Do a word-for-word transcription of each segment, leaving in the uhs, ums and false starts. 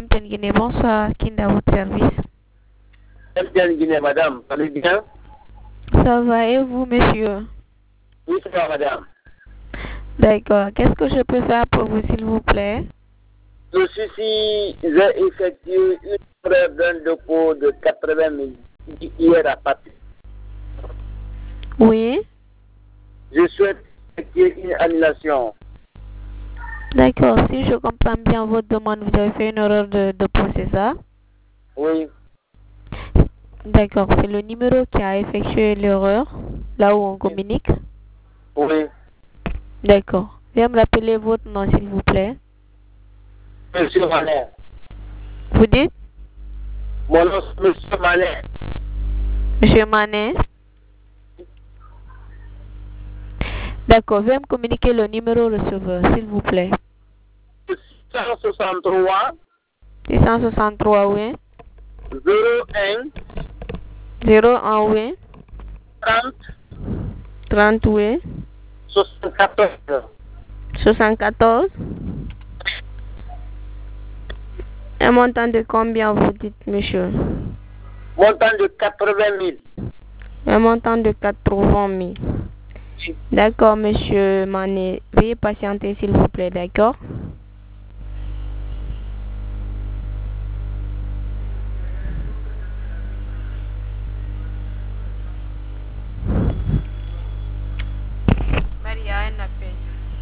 M T N Guinée, bonsoir. Kinda, votre service. M T N Guinée, madame, allez bien? Ça va et vous, monsieur? Oui, ça va, madame. D'accord. Qu'est-ce que je peux faire pour vous, s'il vous plaît? Je suis si j'ai effectué une preuve d'un dépôt de quatre-vingt mille hier à Paris. Oui. Je souhaite effectuer une annulation. D'accord. Si je comprends bien votre demande, vous avez fait une erreur de dépôt, c'est ça? Oui. D'accord. C'est le numéro qui a effectué l'erreur, là où on communique? Oui. D'accord. Veuillez me rappeler votre nom, s'il vous plaît. Monsieur Manet. Vous dites? Mon nom, c'est Monsieur Manet. Monsieur Manet? D'accord. Veuillez me communiquer le numéro receveur, s'il vous plaît. six cent soixante-trois. six cent soixante-trois, oui. zéro un. zéro un, oui. trente. trente, oui. soixante-quatorze. soixante-quatorze. Un montant de combien vous dites, monsieur? Montant de quatre-vingt mille. Un montant de quatre-vingt mille. D'accord, monsieur Mané. Veuillez patienter, s'il vous plaît, d'accord? Maria, un appel.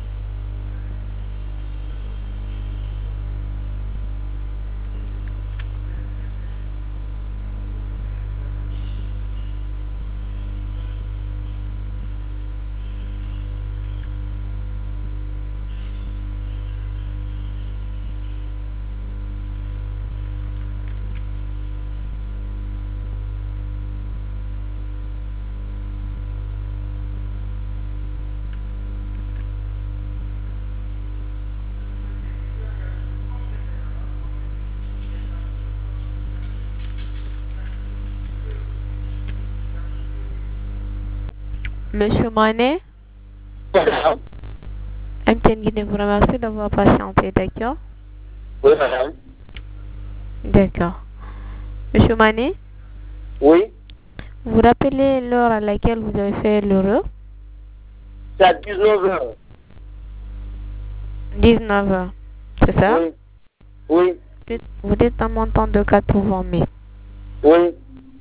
Monsieur Mané, Madame. M T N Guinée vous remercie d'avoir patienté, d'accord? Oui, madame. D'accord. Monsieur Mané, Oui. vous vous rappelez l'heure à laquelle vous avez fait l'erreur? C'est à dix-neuf heures. dix-neuf heures, c'est ça? Oui. Oui. Vous dites- Vous dites un montant de quatre-vingt mille. Oui.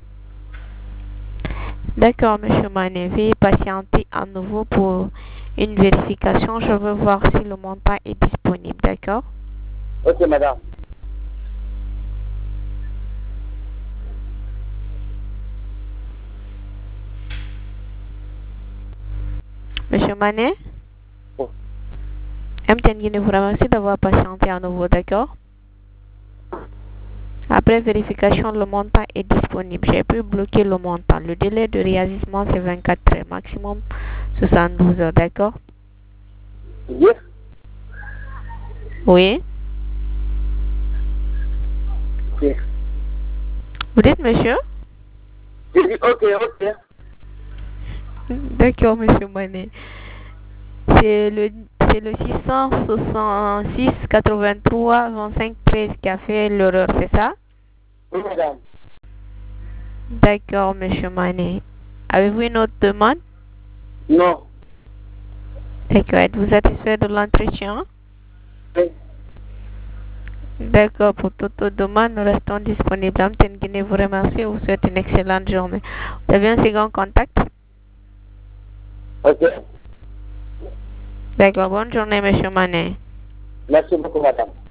D'accord, monsieur Mané. Veuillez patienter à nouveau pour une vérification. Je veux voir si le montant est disponible, d'accord? Ok, madame. Monsieur Mané, Oh. M T N Guinée vous remercie d'avoir patienté à nouveau, d'accord? Après vérification, le montant est disponible. J'ai pu bloquer le montant. Le délai de réagissement, c'est vingt-quatre heures, maximum soixante-douze heures, d'accord? Yes. Oui. Ok. Vous dites, monsieur? J'ai dit ok, ok. D'accord, monsieur Mané. C'est le, c'est le six cent soixante-six quatre-vingt-trois vingt-cinq treize qui a fait l'erreur, c'est ça? Oui, madame. D'accord, monsieur Mané. Avez-vous une autre demande? Non. D'accord. Êtes-vous satisfait de l'entretien? Oui. D'accord. Pour toute autre demande, nous restons disponibles. M T N Guinée vous remercie et vous souhaite une excellente journée. Vous avez un second contact? Ok. D'accord. Bonne journée, monsieur Mané. Merci beaucoup, madame.